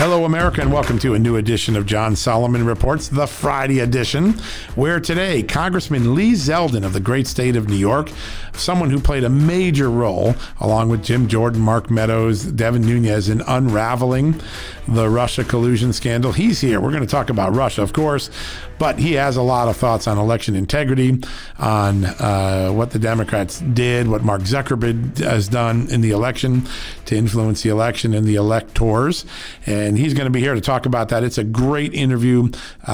Hello, America, and welcome to a new edition of John Solomon Reports, the Friday edition, where today Congressman Lee Zeldin of the great state of New York, someone who played a major role, along with Jim Jordan, Mark Meadows, Devin Nunes, in unraveling the Russia collusion scandal. He's here. We're going to talk about Russia, of course, but he has a lot of thoughts on election integrity, on what the Democrats did, what Mark Zuckerberg has done in the election to influence the election and the electors. And he's going to be here to talk about that. It's a great interview.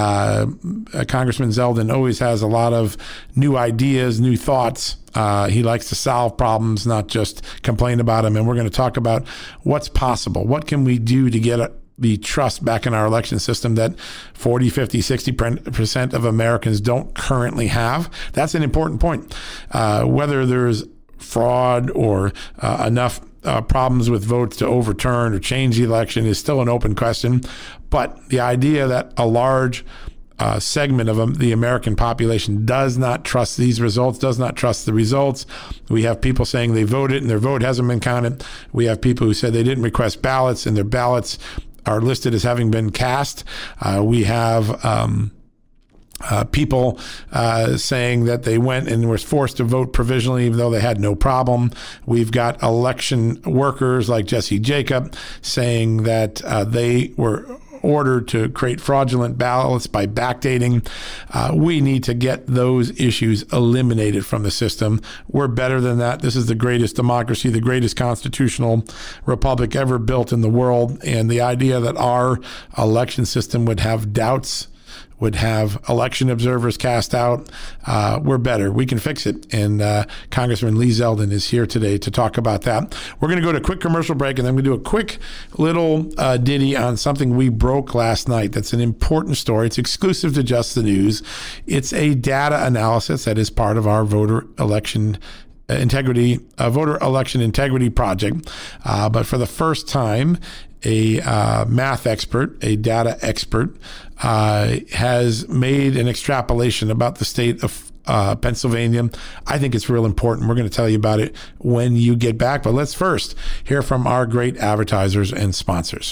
Congressman Zeldin always has a lot of new ideas, new thoughts. He likes to solve problems, not just complain about them. And we're going to talk about what's possible. What can we do to get the trust back in our election system that 40, 50, 60% of Americans don't currently have? That's an important point. Whether there's fraud or enough problems with votes to overturn or change the election is still an open question. But the idea that a large segment of the American population does not trust these results, does not trust the results. We have people saying they voted and their vote hasn't been counted. We have people who said they didn't request ballots and their ballots are listed as having been cast. We have people saying that they went and were forced to vote provisionally even though they had no problem. We've got election workers like Jesse Jacob saying that they were ordered to create fraudulent ballots by backdating. We need to get those issues eliminated from the system. We're better than that. This is the greatest democracy, the greatest constitutional republic ever built in the world. And the idea that our election system would have doubts, would have election observers cast out, we're better. We can fix it. And Congressman Lee Zeldin is here today to talk about that. We're going to go to a quick commercial break, and then we're going to do a quick little ditty on something we broke last night. That's an important story. It's exclusive to Just the News. It's a data analysis that is part of our voter election integrity project. But for the first time, a math expert, a data expert, has made an extrapolation about the state of Pennsylvania. I think it's real important. We're going to tell you about it when you get back. But let's first hear from our great advertisers and sponsors.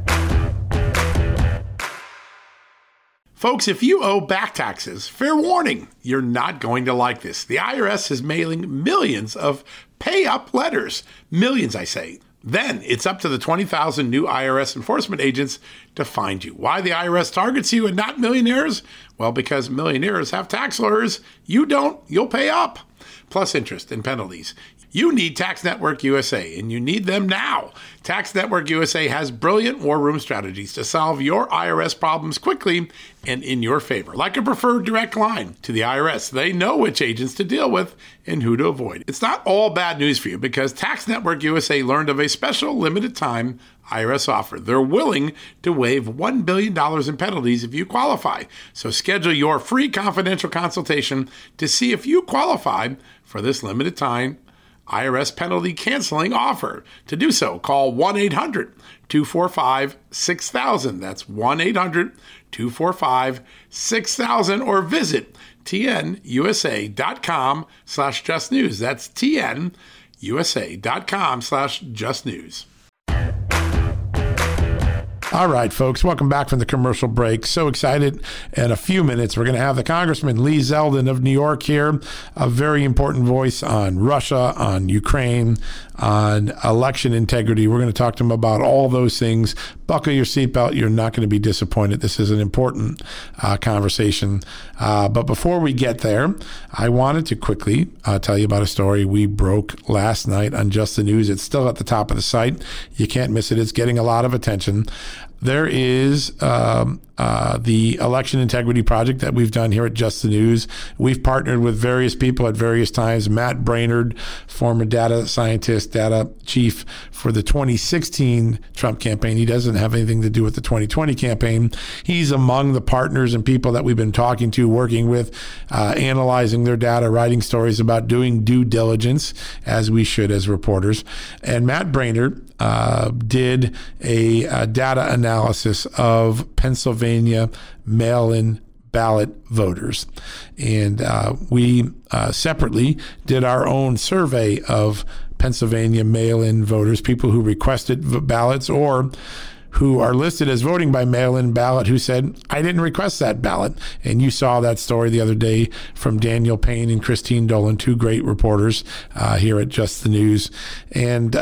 Folks, if you owe back taxes, fair warning, you're not going to like this. The IRS is mailing millions of pay-up letters. Millions, I say. Then it's up to the 20,000 new IRS enforcement agents to find you. Why the IRS targets you and not millionaires? Well, because millionaires have tax lawyers. You don't. You'll pay up. Plus interest and penalties. You need Tax Network USA, and you need them now. Tax Network USA has brilliant war room strategies to solve your IRS problems quickly and in your favor. Like a preferred direct line to the IRS. They know which agents to deal with and who to avoid. It's not all bad news for you because Tax Network USA learned of a special limited time IRS offer. They're willing to waive $1 billion in penalties if you qualify. So schedule your free confidential consultation to see if you qualify for this limited time IRS penalty canceling offer. To do so, call 1-800-245-6000. That's 1-800-245-6000 or visit tnusa.com/justnews. That's tnusa.com/justnews. All right, folks, welcome back from the commercial break. So excited. In a few minutes, we're going to have the Congressman Lee Zeldin of New York here, a very important voice on Russia, on Ukraine, on election integrity. We're going to talk to him about all those things. Buckle your seatbelt. You're not going to be disappointed. This is an important conversation. But before we get there, I wanted to quickly tell you about a story we broke last night on Just the News. It's still at the top of the site. You can't miss it. It's getting a lot of attention. There is the election integrity project that we've done here at Just the News. We've partnered with various people at various times. Matt Brainerd, former data scientist, data chief for the 2016 Trump campaign. He doesn't have anything to do with the 2020 campaign. He's among the partners and people that we've been talking to, working with, analyzing their data, writing stories about doing due diligence, as we should as reporters. And Matt Brainerd did a data analysis of Pennsylvania mail-in ballot voters. And we separately did our own survey of Pennsylvania mail-in voters, people who requested ballots or who are listed as voting by mail-in ballot who said, I didn't request that ballot. And you saw that story the other day from Daniel Payne and Christine Dolan, two great reporters here at Just the News. And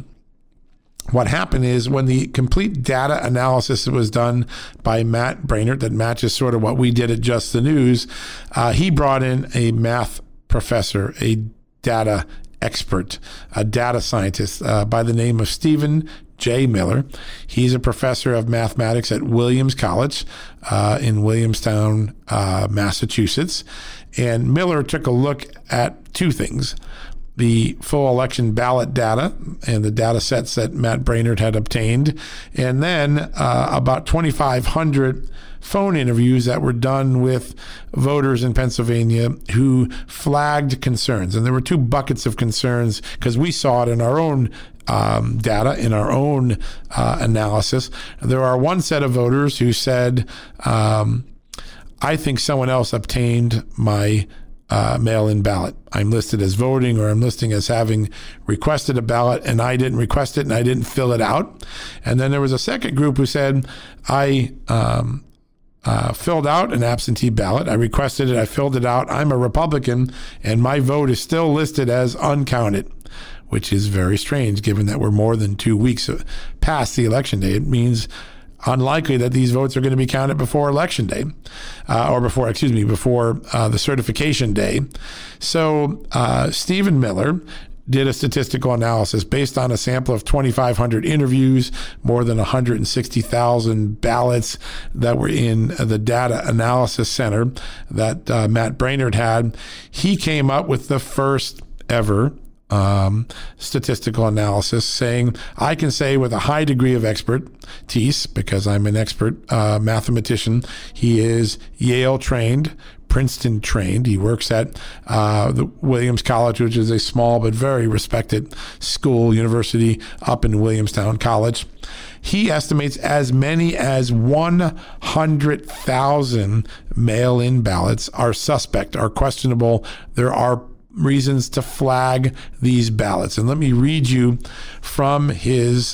what happened is when the complete data analysis was done by Matt Brainerd, that matches sort of what we did at Just the News, he brought in a math professor, a data expert, a data scientist by the name of Stephen J. Miller. He's a professor of mathematics at Williams College in Williamstown, Massachusetts. And Miller took a look at two things: the full election ballot data and the data sets that Matt Brainerd had obtained, and then about 2,500 phone interviews that were done with voters in Pennsylvania who flagged concerns. And there were two buckets of concerns because we saw it in our own data, in our own analysis. There are one set of voters who said, I think someone else obtained my mail-in ballot. I'm listed as voting, or I'm listing as having requested a ballot, and I didn't request it and I didn't fill it out. And then there was a second group who said, I filled out an absentee ballot. I requested it. I filled it out. I'm a Republican, and my vote is still listed as uncounted, which is very strange given that we're more than 2 weeks past the election day. It means unlikely that these votes are going to be counted before election day, before the certification day. So Stephen Miller did a statistical analysis based on a sample of 2,500 interviews, more than 160,000 ballots that were in the data analysis center that Matt Brainerd had. He came up with the first ever statistical analysis, saying, I can say with a high degree of expertise, because I'm an expert mathematician. He is Yale trained, Princeton trained. He works at the Williams College, which is a small but very respected university up in Williamstown College. He estimates as many as 100,000 mail-in ballots are suspect, are questionable. There are reasons to flag these ballots. And let me read you from his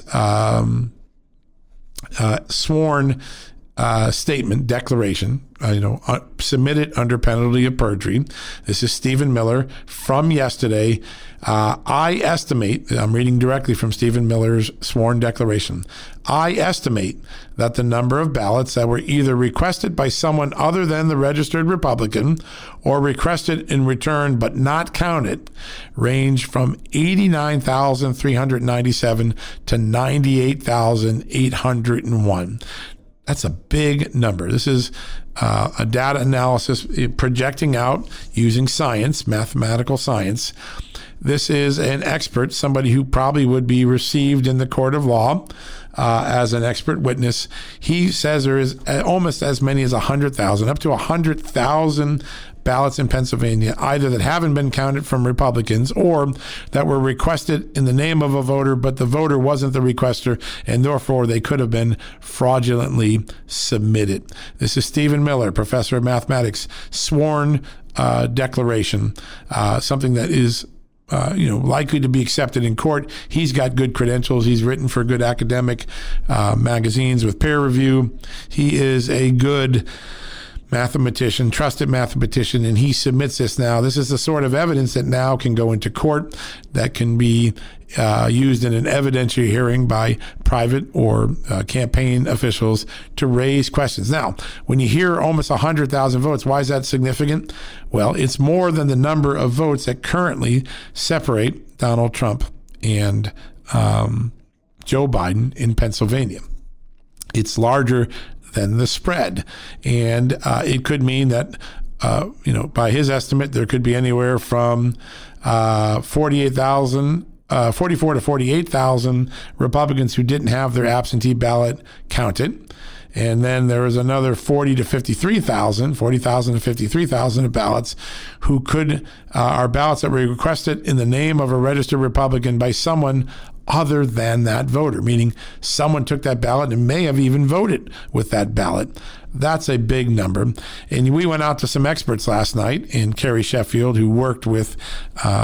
sworn statement, declaration, submitted under penalty of perjury. This is Stephen Miller from yesterday. I estimate, I'm reading directly from Stephen Miller's sworn declaration, I estimate that the number of ballots that were either requested by someone other than the registered Republican or requested in return but not counted range from 89,397 to 98,801. That's a big number. This is a data analysis projecting out using science, mathematical science. This is an expert, somebody who probably would be received in the court of law as an expert witness. He says there is almost as many as 100,000, up to 100,000 ballots in Pennsylvania, either that haven't been counted from Republicans or that were requested in the name of a voter, but the voter wasn't the requester, and therefore they could have been fraudulently submitted. This is Stephen Miller, professor of mathematics, sworn declaration, something that is likely to be accepted in court. He's got good credentials. He's written for good academic magazines with peer review. He is a good mathematician, trusted mathematician, and he submits this now. This is the sort of evidence that now can go into court, that can be used in an evidentiary hearing by private or campaign officials to raise questions. Now, when you hear almost 100,000 votes, why is that significant? Well, it's more than the number of votes that currently separate Donald Trump and Joe Biden in Pennsylvania. It's larger than the spread. And it could mean that, by his estimate, there could be anywhere from 44 to 48,000 Republicans who didn't have their absentee ballot counted. And then there was another 40,000 to 53,000 of ballots who are ballots that were requested in the name of a registered Republican by someone other than that voter, meaning someone took that ballot and may have even voted with that ballot. That's a big number. And we went out to some experts last night, and Carrie Sheffield, who worked with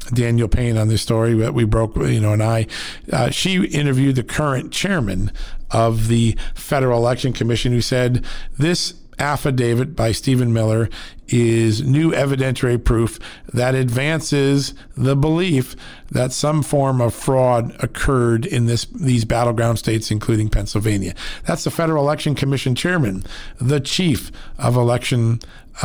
Daniel Payne on this story that we broke, and I. She interviewed the current chairman of the Federal Election Commission, who said this affidavit by Stephen Miller is new evidentiary proof that advances the belief that some form of fraud occurred in these battleground states, including Pennsylvania. That's the Federal Election Commission chairman, the chief of election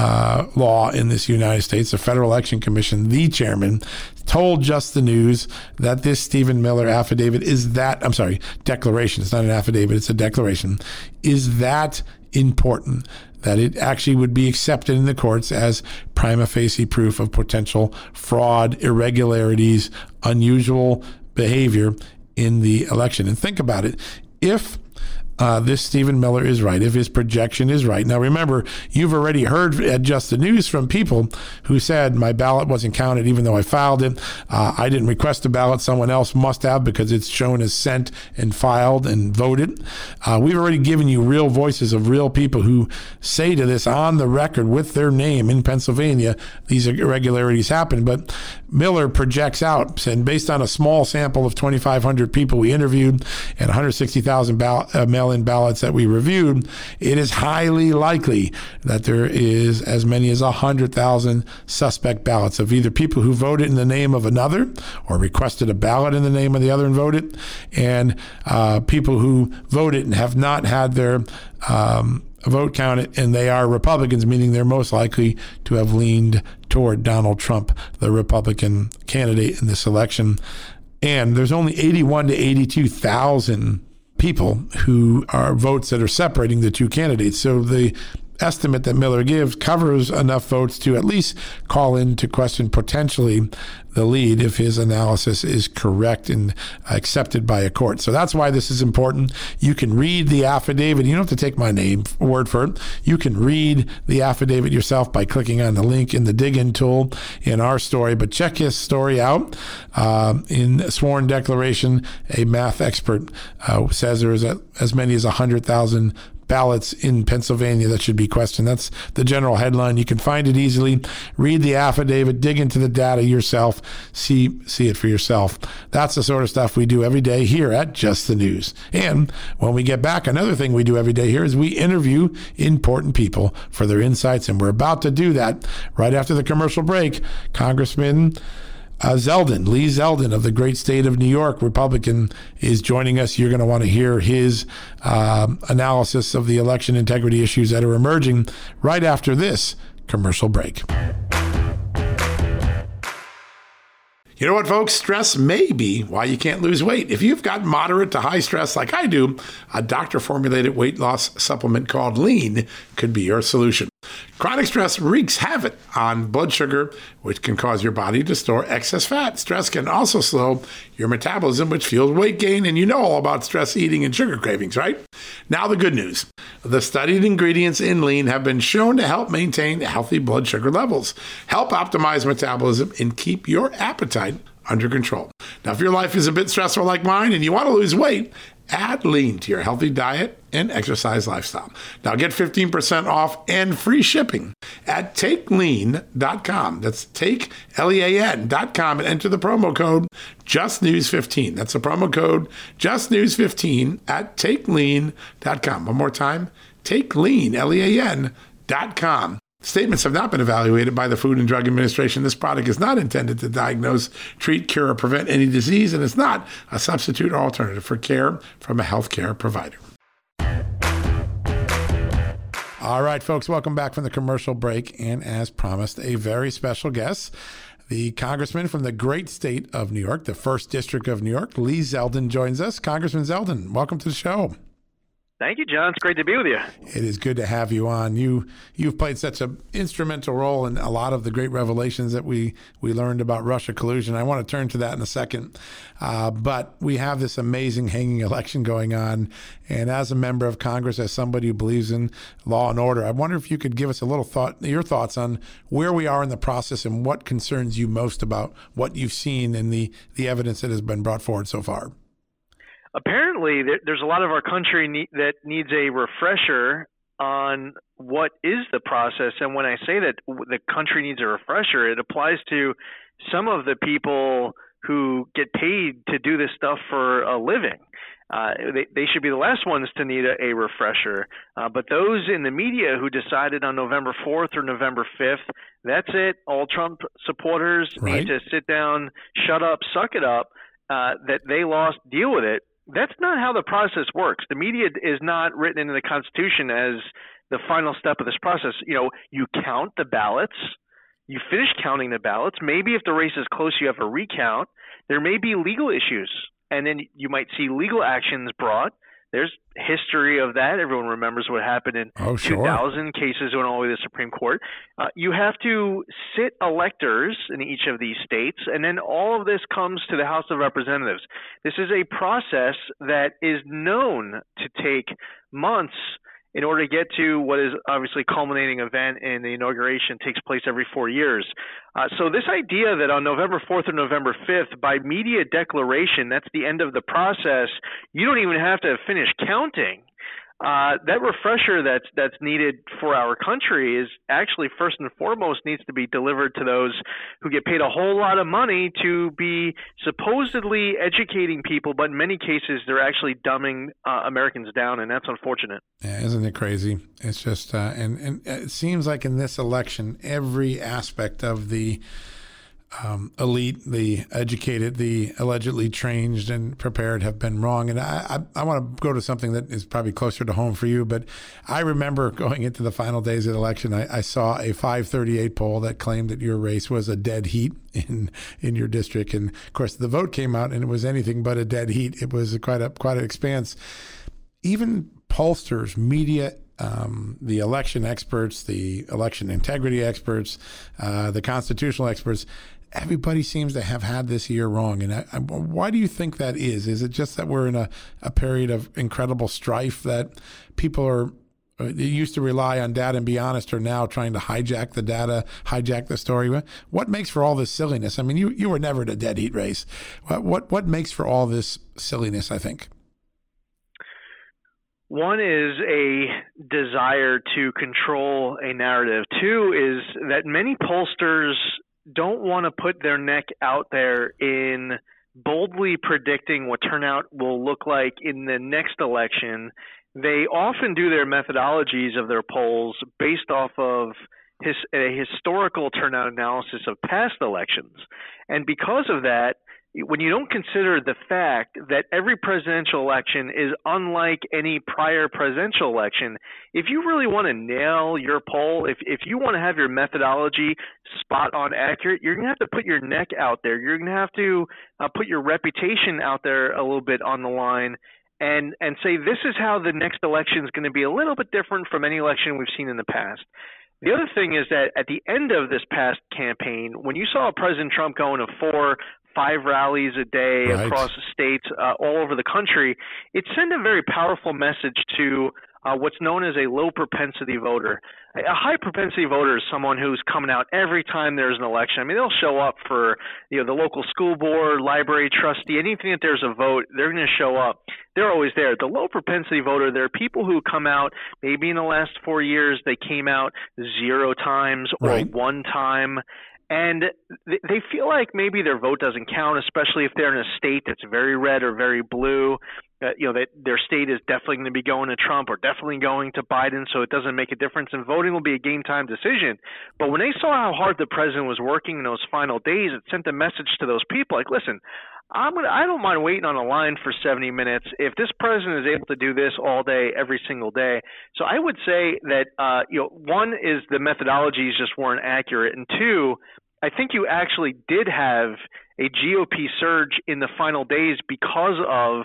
law in this United States, the Federal Election Commission, the chairman, told Just the News that this Stephen Miller affidavit declaration, it's not an affidavit, it's a declaration, is that important that it actually would be accepted in the courts as prima facie proof of potential fraud, irregularities, unusual behavior in the election. And think about it. If this Stephen Miller is right, if his projection is right. Now, remember, you've already heard at Just the News from people who said my ballot wasn't counted even though I filed it. I didn't request a ballot. Someone else must have because it's shown as sent and filed and voted. We've already given you real voices of real people who say to this on the record with their name in Pennsylvania, these irregularities happened. But Miller projects out, and based on a small sample of 2,500 people we interviewed and 160,000 mail-in ballots that we reviewed, it is highly likely that there is as many as 100,000 suspect ballots of either people who voted in the name of another or requested a ballot in the name of the other and voted, and people who voted and have not had their vote counted, and they are Republicans, meaning they're most likely to have leaned toward Donald Trump, the Republican candidate in this election. And there's only 81 to 82,000 people who are votes that are separating the two candidates. So the estimate that Miller gives covers enough votes to at least call into question potentially the lead if his analysis is correct and accepted by a court. So that's why this is important. You can read the affidavit. You don't have to take my word for it. You can read the affidavit yourself by clicking on the link in the dig-in tool in our story. But check his story out. In sworn declaration, a math expert says there is as many as 100,000 ballots in Pennsylvania that should be questioned. That's the general headline. You can find it easily. Read the affidavit, dig into the data yourself, see it for yourself. That's the sort of stuff we do every day here at Just the News. And when we get back, another thing we do every day here is we interview important people for their insights, and we're about to do that right after the commercial break. Congressman Lee Zeldin of the great state of New York, Republican, is joining us. You're going to want to hear his analysis of the election integrity issues that are emerging right after this commercial break. You know what, folks? Stress may be why you can't lose weight. If you've got moderate to high stress like I do, a doctor-formulated weight loss supplement called Lean could be your solution. Chronic stress wreaks havoc on blood sugar, which can cause your body to store excess fat. Stress can also slow your metabolism, which fuels weight gain. And you know all about stress eating and sugar cravings, right? Now the good news. The studied ingredients in Lean have been shown to help maintain healthy blood sugar levels, help optimize metabolism, and keep your appetite under control. Now, if your life is a bit stressful like mine and you want to lose weight, add Lean to your healthy diet and exercise lifestyle. Now get 15% off and free shipping at takelean.com. That's takelean.com and enter the promo code JustNews15. That's the promo code JustNews15 at takelean.com. One more time, takelean.com. Statements have not been evaluated by the Food and Drug Administration. This product is not intended to diagnose, treat, cure, or prevent any disease, and it's not a substitute or alternative for care from a healthcare provider. All right, folks, welcome back from the commercial break. And as promised, a very special guest, the congressman from the great state of New York, the 1st District of New York, Lee Zeldin, joins us. Congressman Zeldin, welcome to the show. Thank you, John. It's great to be with you. It is good to have you on. You've played such an instrumental role in a lot of the great revelations that we learned about Russia collusion. I want to turn to that in a second. But we have this amazing hanging election going on. And as a member of Congress, as somebody who believes in law and order, I wonder if you could give us a little your thoughts on where we are in the process and what concerns you most about what you've seen in the evidence that has been brought forward so far. Apparently, there's a lot of our country that needs a refresher on what is the process. And when I say that the country needs a refresher, it applies to some of the people who get paid to do this stuff for a living. They should be the last ones to need a refresher. But those in the media who decided on November 4th or November 5th, that's it. All Trump supporters need to sit down, shut up, suck it up, that they lost, deal with it. That's not how the process works. The media is not written into the Constitution as the final step of this process. You count the ballots. You finish counting the ballots. Maybe if the race is close, you have a recount. There may be legal issues, and then you might see legal actions brought. There's history of that. Everyone remembers what happened in 2000 cases went all the way to the Supreme Court. You have to sit electors in each of these states, and then all of this comes to the House of Representatives. This is a process that is known to take months in order to get to what is obviously culminating event, and the inauguration takes place every 4 years. So this idea that on November 4th or November 5th, by media declaration, that's the end of the process, you don't even have to finish counting. That refresher that's needed for our country is actually first and foremost needs to be delivered to those who get paid a whole lot of money to be supposedly educating people, but in many cases they're actually dumbing Americans down, and that's unfortunate. Yeah, isn't it crazy? It's just and it seems like in this election, every aspect of the elite, the educated, the allegedly trained and prepared have been wrong. And I want to go to something that is probably closer to home for you, but I remember going into the final days of the election, I saw a 538 poll that claimed that your race was a dead heat in your district. And of course the vote came out and it was anything but a dead heat. It was quite an expanse. Even pollsters, media, the election experts, the election integrity experts, the constitutional experts, everybody seems to have had this year wrong. And why do you think that is? Is it just that we're in a period of incredible strife that people they used to rely on data and be honest are now trying to hijack the data, hijack the story? What makes for all this silliness? I mean, you were never in a dead heat race. What makes for all this silliness, I think? One is a desire to control a narrative. Two is that many pollsters don't want to put their neck out there in boldly predicting what turnout will look like in the next election. They often do their methodologies of their polls based off of a historical turnout analysis of past elections. And because of that, when you don't consider the fact that every presidential election is unlike any prior presidential election, if you really want to nail your poll, if you want to have your methodology spot on accurate, you're going to have to put your neck out there. You're going to have to put your reputation out there a little bit on the line and say this is how the next election is going to be a little bit different from any election we've seen in the past. The other thing is that at the end of this past campaign, when you saw President Trump going to 4-5 rallies a day across the states, all over the country, it sent a very powerful message to what's known as a low propensity voter. A high propensity voter is someone who's coming out every time there's an election. I mean, they'll show up for the local school board, library trustee, anything that there's a vote, they're going to show up. They're always there. The low propensity voter, there are people who come out, maybe in the last 4 years, they came out 0 times or 1 time. And they feel like maybe their vote doesn't count, especially if they're in a state that's very red or very blue. That their state is definitely going to be going to Trump or definitely going to Biden, so it doesn't make a difference. And voting will be a game time decision. But when they saw how hard the president was working in those final days, it sent a message to those people like, listen, I don't mind waiting on a line for 70 minutes if this president is able to do this all day, every single day. So I would say that, one is the methodologies just weren't accurate. And two, I think you actually did have a GOP surge in the final days because of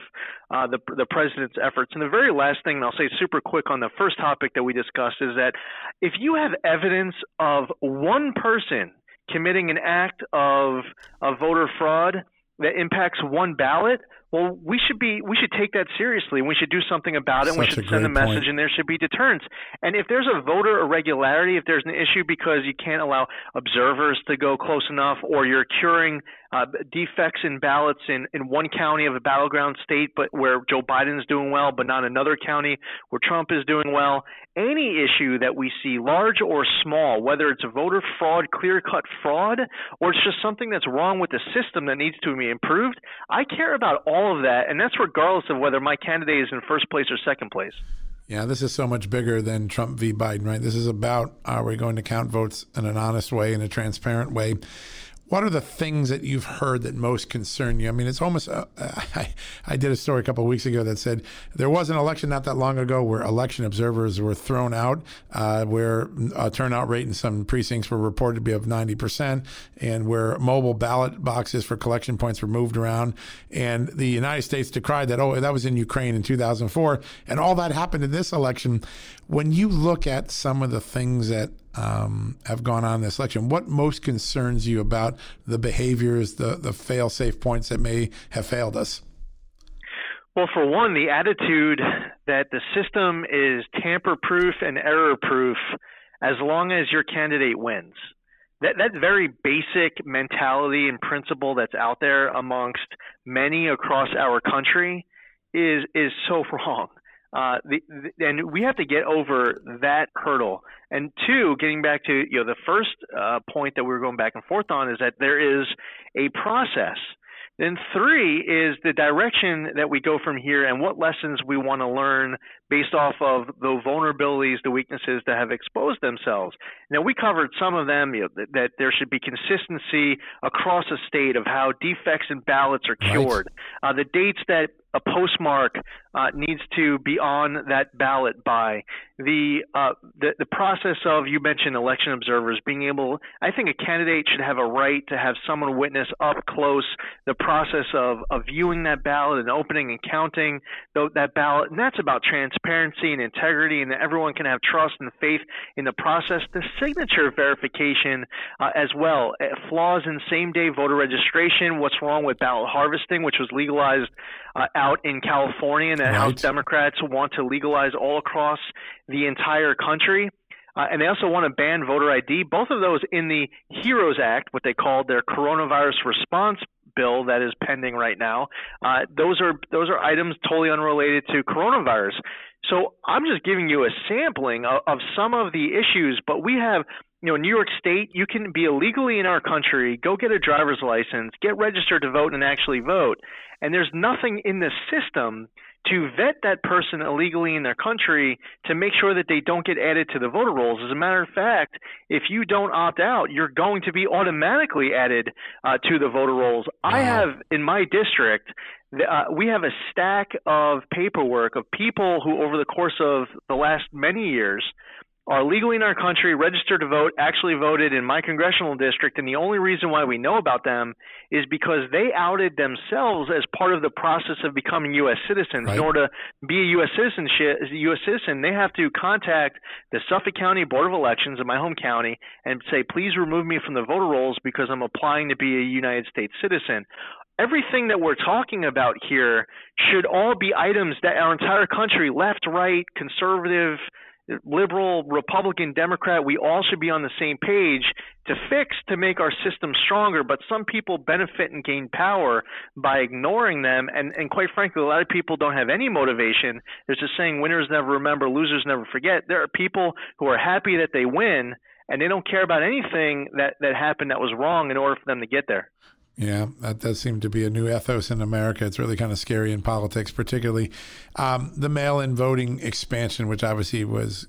the president's efforts. And the very last thing, and I'll say super quick on the first topic that we discussed, is that if you have evidence of one person committing an act of voter fraud that impacts one ballot, well, we should take that seriously. We should do something about it. And we should send a message, and there should be deterrence. And if there's a voter irregularity, if there's an issue because you can't allow observers to go close enough, or you're curing defects in ballots in one county of a battleground state, but where Joe Biden's doing well, but not another county where Trump is doing well, any issue that we see, large or small, whether it's a voter fraud, clear-cut fraud, or it's just something that's wrong with the system that needs to be improved, I care about all of that, and that's regardless of whether my candidate is in first place or second place. Yeah, this is so much bigger than Trump v. Biden, right? This is about, are we going to count votes in an honest way, in a transparent way? What are the things that you've heard that most concern you? I mean, it's almost, I did a story a couple of weeks ago that said there was an election not that long ago where election observers were thrown out, where a turnout rate in some precincts were reported to be of 90%, and where mobile ballot boxes for collection points were moved around. And the United States decried that, oh, that was in Ukraine in 2004. And all that happened in this election. When you look at some of the things that have gone on in this election, what most concerns you about the behaviors, the fail-safe points that may have failed us? Well, for one, the attitude that the system is tamper-proof and error-proof as long as your candidate wins. That very basic mentality and principle that's out there amongst many across our country is so wrong. And we have to get over that hurdle. And two, getting back to the first point that we were going back and forth on, is that there is a process. Then three is the direction that we go from here and what lessons we want to learn based off of the vulnerabilities, the weaknesses that have exposed themselves. Now, we covered some of them, that there should be consistency across a state of how defects in ballots are cured, right. The dates that a postmark needs to be on that ballot by, the process of, you mentioned election observers being able, I think a candidate should have a right to have someone witness up close the process of viewing that ballot and opening and counting that ballot. And that's about transparency and integrity, and that everyone can have trust and faith in the process. The signature verification as well, flaws in same-day voter registration, what's wrong with ballot harvesting, which was legalized out in California, and that right. House Democrats want to legalize all across the entire country. And they also want to ban voter ID. Both of those in the HEROES Act, what they called their coronavirus response bill that is pending right now. Those are items totally unrelated to coronavirus. So I'm just giving you a sampling of some of the issues, but we have New York State, you can be illegally in our country, go get a driver's license, get registered to vote and actually vote. And there's nothing in the system to vet that person illegally in their country to make sure that they don't get added to the voter rolls. As a matter of fact, if you don't opt out, you're going to be automatically added to the voter rolls. Wow. I have, in my district, we have a stack of paperwork of people who over the course of the last many years are legally in our country, registered to vote, actually voted in my congressional district, and the only reason why we know about them is because they outed themselves as part of the process of becoming U.S. citizens. Right. In order to be a U.S. citizen, they have to contact the Suffolk County Board of Elections in my home county and say, please remove me from the voter rolls because I'm applying to be a United States citizen. Everything that we're talking about here should all be items that our entire country, left, right, conservative, liberal, Republican, Democrat, we all should be on the same page to fix, to make our system stronger. But some people benefit and gain power by ignoring them. And quite frankly, a lot of people don't have any motivation. There's a saying, winners never remember, losers never forget. There are people who are happy that they win, and they don't care about anything that happened that was wrong in order for them to get there. Yeah, that does seem to be a new ethos in America. It's really kind of scary in politics, particularly the mail-in voting expansion, which obviously was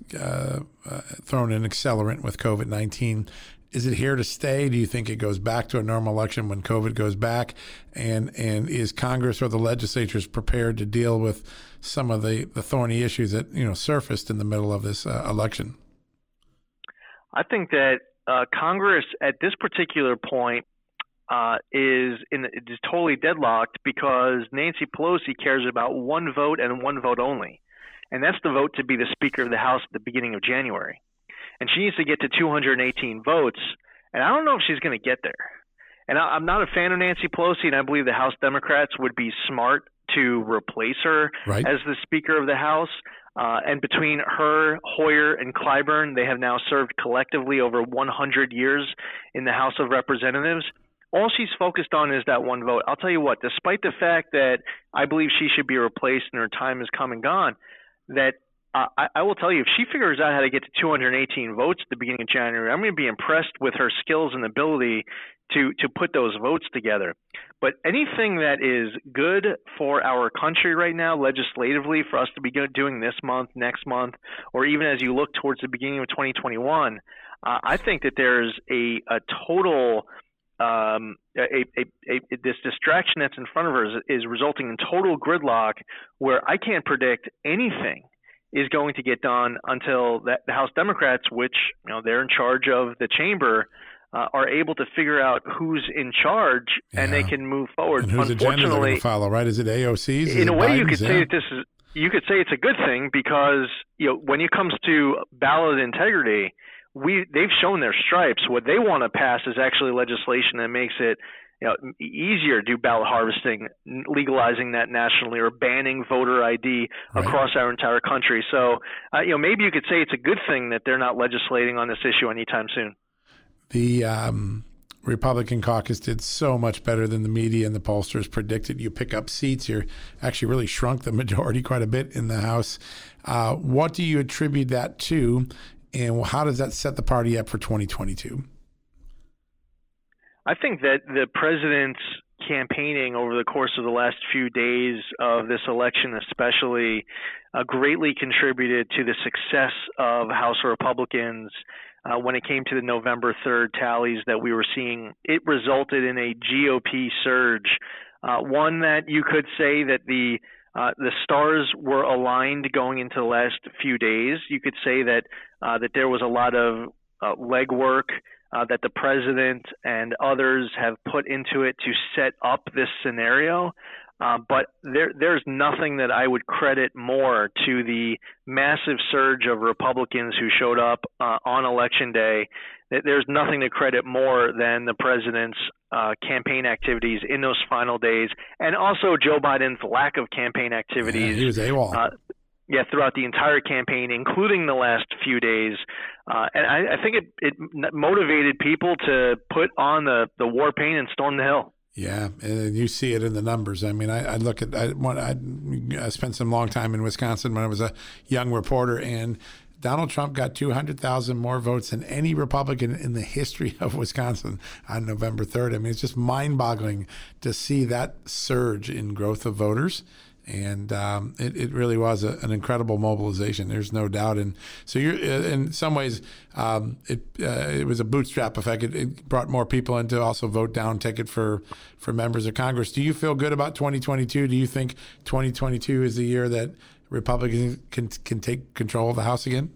thrown an accelerant with COVID-19. Is it here to stay? Do you think it goes back to a normal election when COVID goes back? And is Congress or the legislatures prepared to deal with some of the thorny issues that surfaced in the middle of this election? I think that Congress at this particular point is totally deadlocked because Nancy Pelosi cares about one vote and one vote only, and that's the vote to be the Speaker of the House at the beginning of January. And she needs to get to 218 votes, and I don't know if she's going to get there. And I'm not a fan of Nancy Pelosi, and I believe the House Democrats would be smart to replace her Right. as the Speaker of the House. And between her, Hoyer, and Clyburn, they have now served collectively over 100 years in the House of Representatives. All she's focused on is that one vote. I'll tell you what, despite the fact that I believe she should be replaced and her time has come and gone, that I will tell you, if she figures out how to get to 218 votes at the beginning of January, I'm going to be impressed with her skills and ability to put those votes together. But anything that is good for our country right now, legislatively, for us to be doing this month, next month, or even as you look towards the beginning of 2021, I think that there's a total this distraction that's in front of her is resulting in total gridlock, where I can't predict anything is going to get done until the House Democrats, which they're in charge of the chamber, are able to figure out who's in charge, and they can move forward. And whose agenda they're going to follow, right? Is it AOC's? In a way, you could say that you could say it's a good thing, because when it comes to ballot integrity, they've shown their stripes. What they want to pass is actually legislation that makes it easier to do ballot harvesting, legalizing that nationally, or banning voter ID across our entire country. So, maybe you could say it's a good thing that they're not legislating on this issue anytime soon. The Republican caucus did so much better than the media and the pollsters predicted. You pick up seats. You're actually really shrunk the majority quite a bit in the House. What do you attribute that to, and how does that set the party up for 2022? I think that the president's campaigning over the course of the last few days of this election especially greatly contributed to the success of House Republicans when it came to the November 3rd tallies that we were seeing. It resulted in a GOP surge, one that you could say that the stars were aligned going into the last few days. You could say that there was a lot of legwork that the president and others have put into it to set up this scenario. But there's nothing that I would credit more to the massive surge of Republicans who showed up on Election Day. There's nothing to credit more than the president's campaign activities in those final days, and also Joe Biden's lack of campaign activities. Yeah, he was AWOL. Throughout the entire campaign, including the last few days. And I think it motivated people to put on the war paint and storm the Hill. Yeah, and you see it in the numbers. I mean, I spent some long time in Wisconsin when I was a young reporter, and Donald Trump got 200,000 more votes than any Republican in the history of Wisconsin on November 3rd. I mean, it's just mind-boggling to see that surge in growth of voters. And it really was an incredible mobilization. There's no doubt. And so you're in some ways, it was a bootstrap effect. It brought more people in to also vote down ticket for members of Congress. Do you feel good about 2022? Do you think 2022 is the year that Republicans can take control of the House again?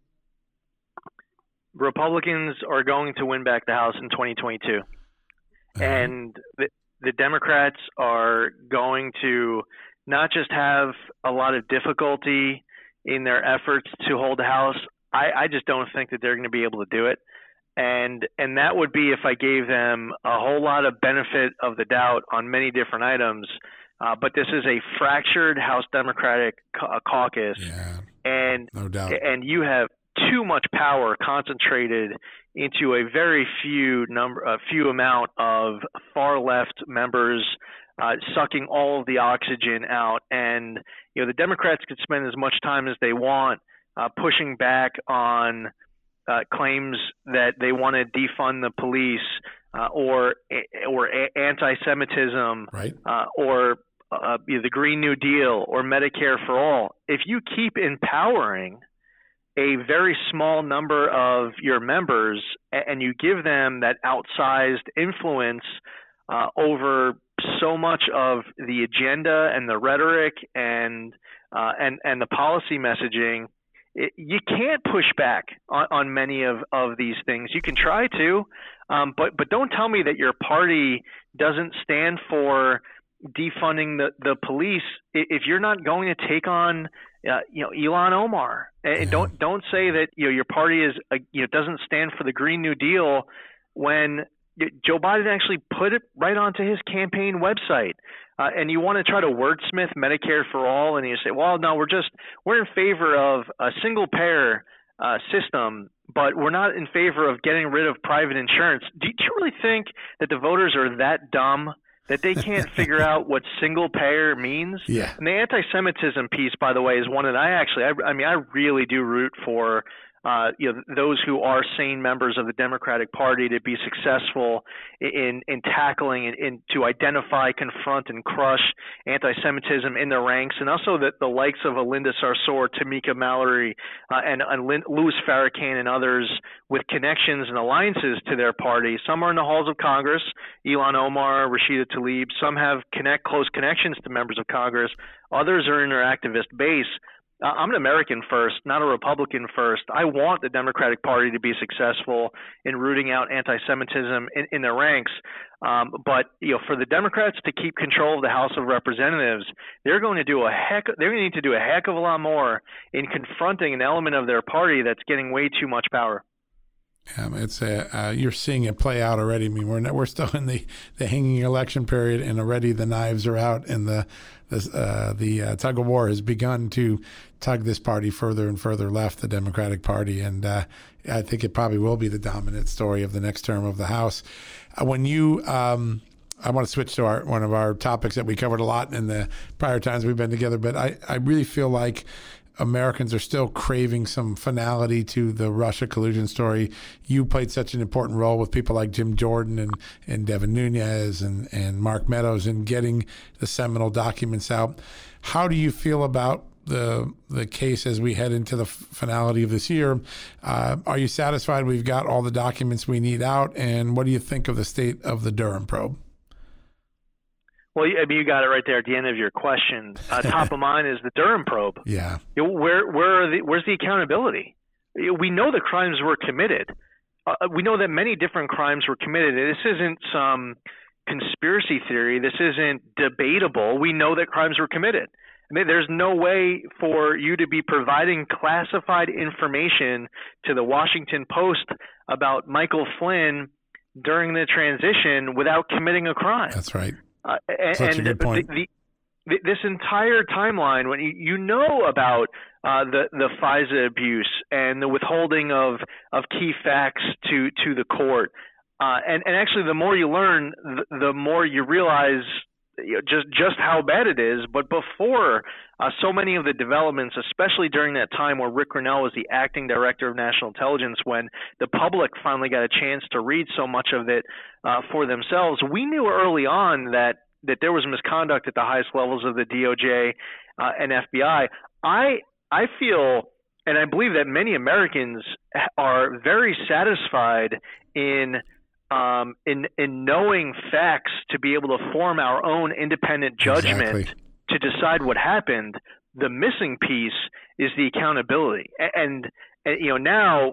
Republicans are going to win back the House in 2022. And the Democrats are going to not just have a lot of difficulty in their efforts to hold the House. I just don't think that they're going to be able to do it. And that would be if I gave them a whole lot of benefit of the doubt on many different items. But this is a fractured House Democratic caucus. Yeah, and no doubt. And you have too much power concentrated into a very few amount of far left members, sucking all of the oxygen out. And the Democrats could spend as much time as they want pushing back on claims that they want to defund the police or anti-Semitism, right. Or the Green New Deal or Medicare for all. If you keep empowering a very small number of your members and you give them that outsized influence over so much of the agenda and the rhetoric and the policy messaging, you can't push back on many of these things. You can try to, but don't tell me that your party doesn't stand for defunding the police if you're not going to take on Ilhan Omar. And don't say that your party is doesn't stand for the Green New Deal when Joe Biden actually put it right onto his campaign website. And you want to try to wordsmith Medicare for all, and you say, well, no, we're in favor of a single payer system, but we're not in favor of getting rid of private insurance. Do you really think that the voters are that dumb that they can't figure out what single payer means? Yeah. And the anti-Semitism piece, by the way, is one that I really do root for. Those who are sane members of the Democratic Party to be successful in tackling and to identify, confront, and crush anti-Semitism in their ranks, and also the likes of Linda Sarsour, Tamika Mallory, and Louis Farrakhan and others with connections and alliances to their party. Some are in the halls of Congress, Ilhan Omar, Rashida Tlaib. Some have close connections to members of Congress. Others are in their activist base. I'm an American first, not a Republican first. I want the Democratic Party to be successful in rooting out anti-Semitism in their ranks. But for the Democrats to keep control of the House of Representatives, they're going to need to do a heck of a lot more in confronting an element of their party that's getting way too much power. It's you're seeing it play out already. I mean, we're still in the hanging election period, and already the knives are out, and the tug of war has begun to tug this party further and further left, the Democratic Party, and I think it probably will be the dominant story of the next term of the House. I want to switch to one of our topics that we covered a lot in the prior times we've been together, but I really feel like Americans are still craving some finality to the Russia collusion story. You played such an important role with people like Jim Jordan and Devin Nunes and Mark Meadows in getting the seminal documents out. How do you feel about the case as we head into the finality of this year? Are you satisfied we've got all the documents we need out? And what do you think of the state of the Durham probe? Well, I mean, you got it right there at the end of your question. Top of mind is the Durham probe. Yeah. Where's the accountability? We know the crimes were committed. We know that many different crimes were committed. This isn't some conspiracy theory. This isn't debatable. We know that crimes were committed. I mean, there's no way for you to be providing classified information to the Washington Post about Michael Flynn during the transition without committing a crime. That's right. Such a good point. This entire timeline, when you know about the FISA abuse and the withholding of key facts to the court, and actually the more you learn, the more you realize just how bad it is. But before so many of the developments, especially during that time where Rick Grenell was the acting director of national intelligence, when the public finally got a chance to read so much of it for themselves, we knew early on that there was misconduct at the highest levels of the DOJ and FBI. I feel, and I believe that many Americans are very satisfied in knowing facts to be able to form our own independent judgment to decide what happened. The missing piece is the accountability, and now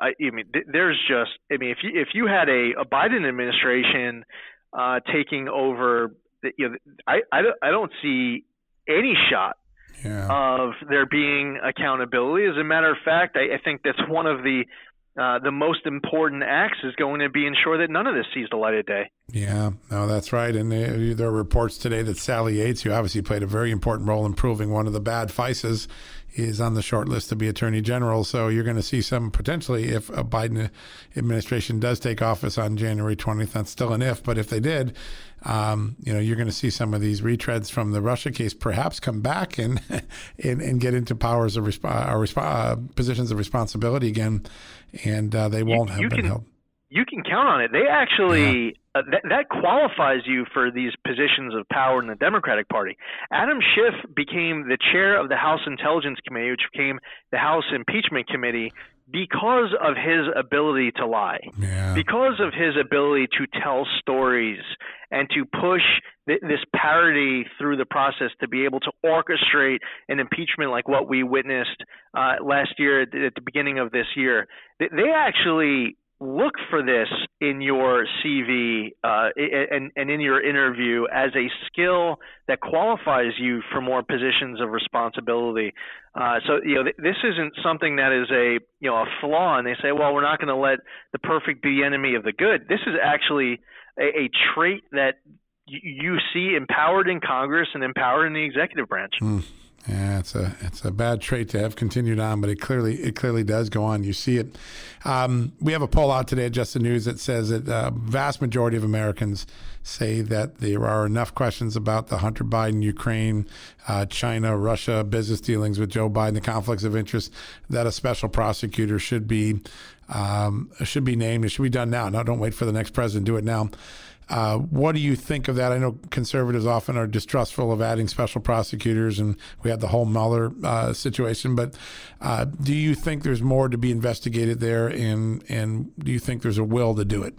if you had a Biden administration taking over, I don't see any shot of there being accountability. As a matter of fact, I think that's one of the most important acts is going to be ensure that none of this sees the light of day. Yeah, no, that's right. And there are reports today that Sally Yates, who obviously played a very important role in proving one of the bad FISAs, is on the short list to be Attorney General. So you're going to see some potentially, if a Biden administration does take office on January 20th, that's still an if, but if they did, you're going to see some of these retreads from the Russia case perhaps come back and get into powers of positions of responsibility again, and they won't have been held. You can count on it. They actually that qualifies you for these positions of power in the Democratic Party. Adam Schiff became the chair of the House Intelligence Committee, which became the House Impeachment Committee, because of his ability to lie, because of his ability to tell stories and to push this parity through the process to be able to orchestrate an impeachment like what we witnessed last year at the beginning of this year. They actually look for this in your CV and in your interview as a skill that qualifies you for more positions of responsibility. So this isn't something that is a flaw, and they say, well, we're not going to let the perfect be the enemy of the good. This is actually a trait that you see empowered in Congress and empowered in the executive branch. Yeah, it's a bad trait to have continued on, but it clearly does go on. You see it. We have a poll out today at Just the News that says that a vast majority of Americans say that there are enough questions about the Hunter Biden, Ukraine, China, Russia business dealings with Joe Biden, the conflicts of interest, that a special prosecutor should be named. It should be done now. No, don't wait for the next president. Do it now. What do you think of that? I know conservatives often are distrustful of adding special prosecutors, and we had the whole Mueller situation. But do you think there's more to be investigated there, and do you think there's a will to do it?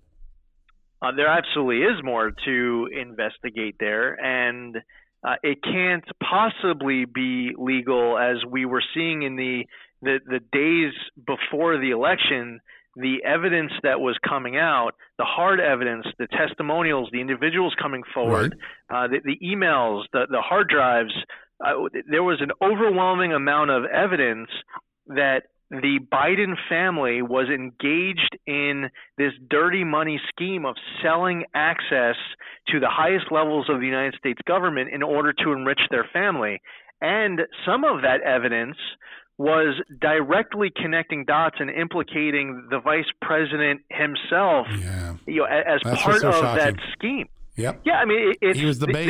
There absolutely is more to investigate there, and it can't possibly be legal, as we were seeing in the days before the election. The evidence that was coming out, the hard evidence, the testimonials, the individuals coming forward, right. The emails, the hard drives, there was an overwhelming amount of evidence that the Biden family was engaged in this dirty money scheme of selling access to the highest levels of the United States government in order to enrich their family. And some of that evidence was directly connecting dots and implicating the vice president himself, as part of that scheme. Yep. Yeah, I mean, he was the bait.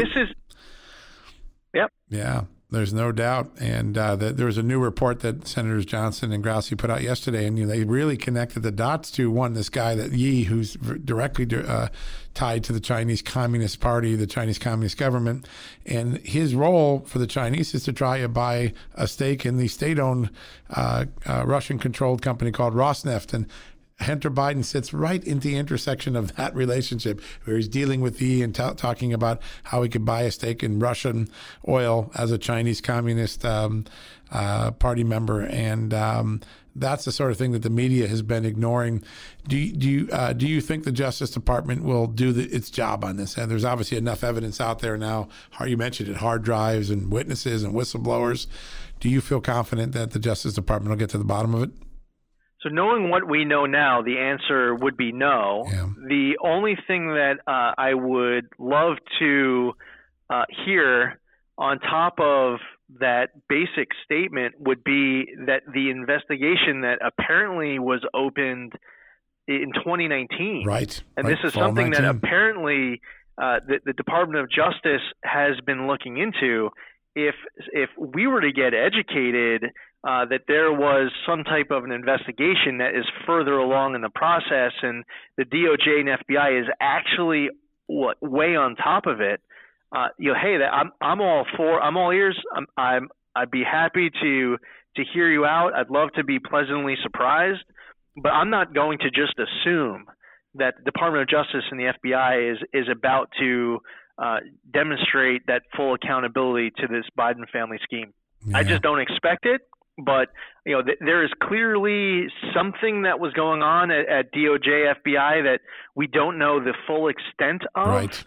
Yep. Yeah, there's no doubt. And there was a new report that Senators Johnson and Grassley put out yesterday, and they really connected the dots to this guy, that Yi, who's directly tied to the Chinese Communist Party, the Chinese Communist government, and his role for the Chinese is to try to buy a stake in the state-owned Russian-controlled company called Rosneft. And Hunter Biden sits right in the intersection of that relationship, where he's dealing with Yi and talking about how he could buy a stake in Russian oil as a Chinese Communist Party member, and that's the sort of thing that the media has been ignoring. Do you think the Justice Department will do its job on this? And there's obviously enough evidence out there now. You mentioned it, hard drives and witnesses and whistleblowers. Do you feel confident that the Justice Department will get to the bottom of it? So knowing what we know now, the answer would be no. Yeah. The only thing that I would love to hear on top of that basic statement would be that the investigation that apparently was opened in 2019. Right. And this is something that apparently the Department of Justice has been looking into. If we were to get educated that there was some type of an investigation that is further along in the process, and the DOJ and FBI is actually way on top of it, hey, I'm all ears. I'd be happy to hear you out. I'd love to be pleasantly surprised, but I'm not going to just assume that the Department of Justice and the FBI is about to demonstrate that full accountability to this Biden family scheme. Yeah. I just don't expect it. But there is clearly something that was going on at DOJ, FBI that we don't know the full extent of. Right.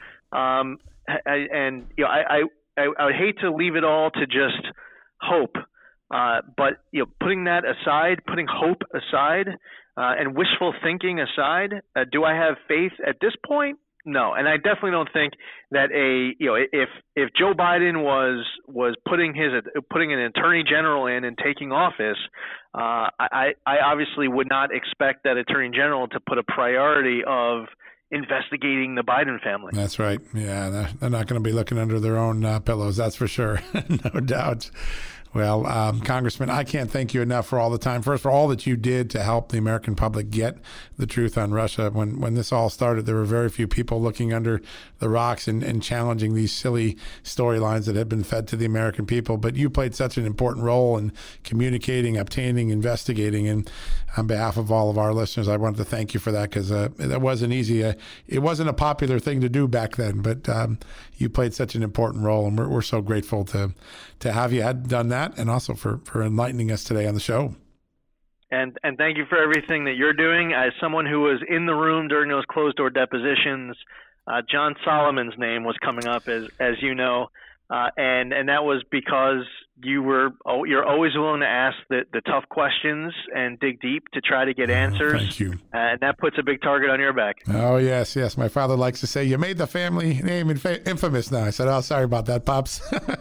I would hate to leave it all to just hope. But putting that aside, putting hope aside, and wishful thinking aside, do I have faith at this point? No, and I definitely don't think that if Joe Biden was putting an attorney general in and taking office, I obviously would not expect that attorney general to put a priority of investigating the Biden family. That's right. Yeah, they're not going to be looking under their own pillows. That's for sure. No doubt. Well, Congressman, I can't thank you enough for all the time. First, for all that you did to help the American public get the truth on Russia. When this all started, there were very few people looking under the rocks and challenging these silly storylines that had been fed to the American people. But you played such an important role in communicating, obtaining, investigating. And on behalf of all of our listeners, I wanted to thank you for that, because that wasn't easy. It wasn't a popular thing to do back then, but you played such an important role, and we're so grateful to have you had done that, and also for enlightening us today on the show. And thank you for everything that you're doing. As someone who was in the room during those closed-door depositions, John Solomon's name was coming up, as you know, and that was because you're always willing to ask the tough questions and dig deep to try to get answers. Thank you. And that puts a big target on your back. Oh, yes. My father likes to say, you made the family name infamous now. I said, oh, sorry about that, Pops.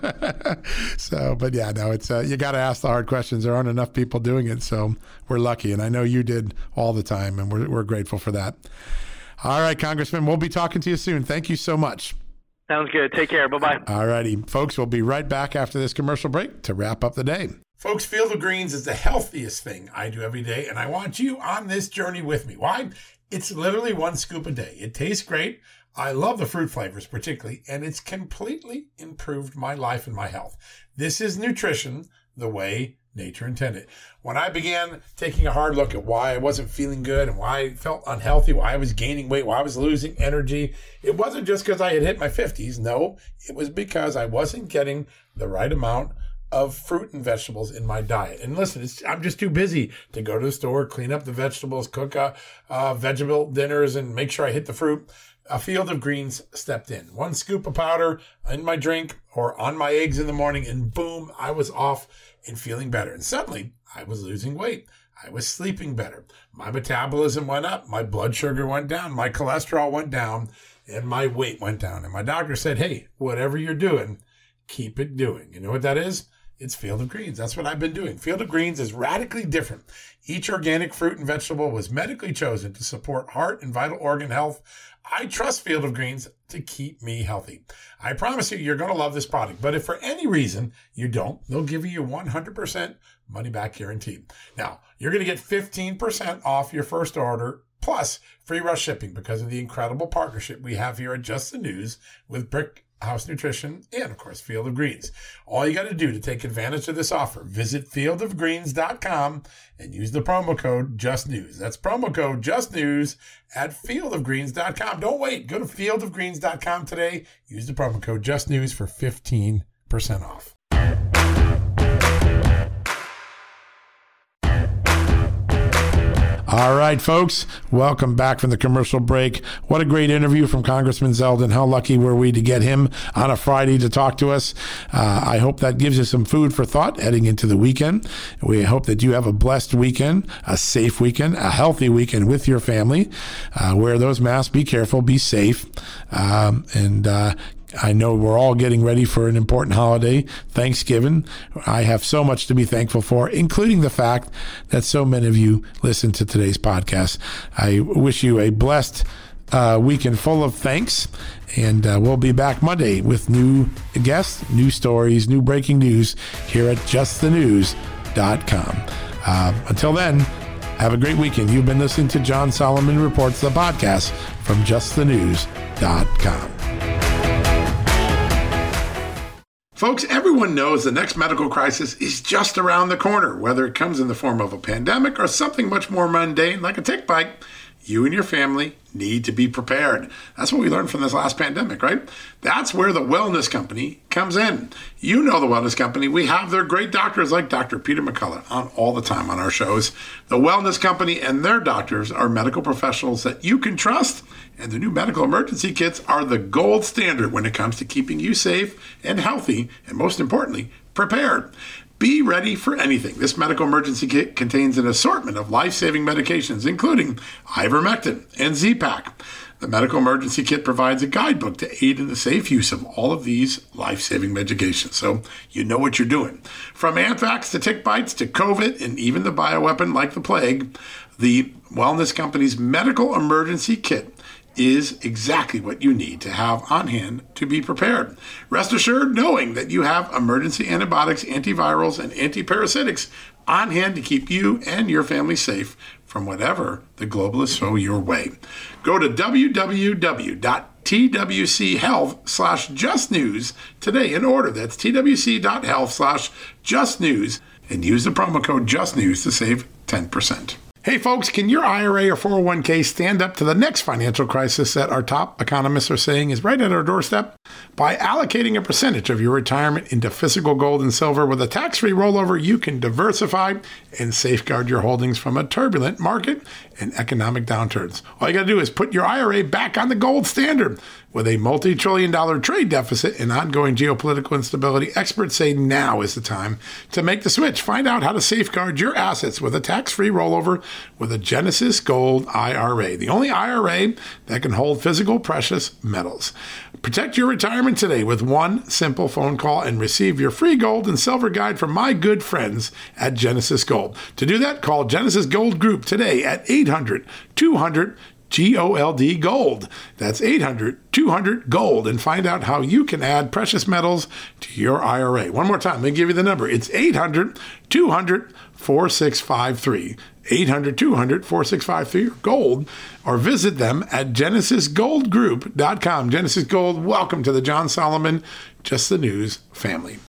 But yeah, no, it's you got to ask the hard questions. There aren't enough people doing it, so we're lucky. And I know you did all the time, and we're grateful for that. All right, Congressman, we'll be talking to you soon. Thank you so much. Sounds good. Take care. Bye-bye. All righty. Folks, we'll be right back after this commercial break to wrap up the day. Folks, Field of Greens is the healthiest thing I do every day, and I want you on this journey with me. Why? It's literally 1 scoop a day. It tastes great. I love the fruit flavors particularly, and it's completely improved my life and my health. This is nutrition the way nature intended. When I began taking a hard look at why I wasn't feeling good and why I felt unhealthy, why I was gaining weight, why I was losing energy, it wasn't just because I had hit my 50s. No, it was because I wasn't getting the right amount of fruit and vegetables in my diet. And listen, I'm just too busy to go to the store, clean up the vegetables, cook vegetable dinners, and make sure I hit the fruit. A Field of Greens stepped in. 1 scoop of powder in my drink or on my eggs in the morning, and boom, I was off and feeling better. And suddenly, I was losing weight. I was sleeping better. My metabolism went up. My blood sugar went down. My cholesterol went down. And my weight went down. And my doctor said, hey, whatever you're doing, keep it doing. You know what that is? It's Field of Greens. That's what I've been doing. Field of Greens is radically different. Each organic fruit and vegetable was medically chosen to support heart and vital organ health. I trust Field of Greens to keep me healthy. I promise you, you're going to love this product. But if for any reason you don't, they'll give you your 100% money back guarantee. Now, you're going to get 15% off your first order plus free rush shipping because of the incredible partnership we have here at Just the News with Brick House Nutrition and, of course, Field of Greens. All you got to do to take advantage of this offer, visit fieldofgreens.com and use the promo code JustNews. That's promo code JustNews at fieldofgreens.com. Don't wait. Go to fieldofgreens.com today. Use the promo code JustNews for 15% off. All right, folks, welcome back from the commercial break. What a great interview from Congressman Zeldin. How lucky were we to get him on a Friday to talk to us. I hope that gives you some food for thought heading into the weekend. We hope that you have a blessed weekend, a safe weekend, a healthy weekend with your family. Wear those masks, be careful, be safe, and I know we're all getting ready for an important holiday, Thanksgiving. I have so much to be thankful for, including the fact that so many of you listen to today's podcast. I wish you a blessed weekend full of thanks, and we'll be back Monday with new guests, new stories, new breaking news here at justthenews.com. Until then, have a great weekend. You've been listening to John Solomon Reports, the podcast from justthenews.com. Folks, everyone knows the next medical crisis is just around the corner, whether it comes in the form of a pandemic or something much more mundane like a tick bite. You and your family need to be prepared. That's what we learned from this last pandemic, right? That's where the Wellness Company comes in. You know the Wellness Company. We have their great doctors like Dr. Peter McCullough on all the time on our shows. The Wellness Company and their doctors are medical professionals that you can trust, and the new medical emergency kits are the gold standard when it comes to keeping you safe and healthy, and most importantly, prepared. Be ready for anything. This medical emergency kit contains an assortment of life-saving medications, including ivermectin and Z-Pak. The medical emergency kit provides a guidebook to aid in the safe use of all of these life-saving medications, so you know what you're doing. From anthrax to tick bites to COVID and even the bioweapon like the plague, the Wellness Company's medical emergency kit is exactly what you need to have on hand to be prepared. Rest assured knowing that you have emergency antibiotics, antivirals, and antiparasitics on hand to keep you and your family safe from whatever the globalists throw your way. Go to www.twchealth/justnews today and order. That's twc.health/justnews and use the promo code JustNews to save 10%. Hey folks, can your IRA or 401k stand up to the next financial crisis that our top economists are saying is right at our doorstep? By allocating a percentage of your retirement into physical gold and silver with a tax-free rollover, you can diversify and safeguard your holdings from a turbulent market and economic downturns. All you got to do is put your IRA back on the gold standard. With a multi-trillion-dollar trade deficit and ongoing geopolitical instability, experts say now is the time to make the switch. Find out how to safeguard your assets with a tax-free rollover with a Genesis Gold IRA, the only IRA that can hold physical precious metals. Protect your retirement today with one simple phone call and receive your free gold and silver guide from my good friends at Genesis Gold. To do that, call Genesis Gold Group today at 800-200 GOLD Gold. That's 800-200-GOLD, and find out how you can add precious metals to your IRA. One more time, let me give you the number. It's 800-200-4653. 800-200-4653 gold, or visit them at genesisgoldgroup.com. Genesis Gold, welcome to the John Solomon Just the News family.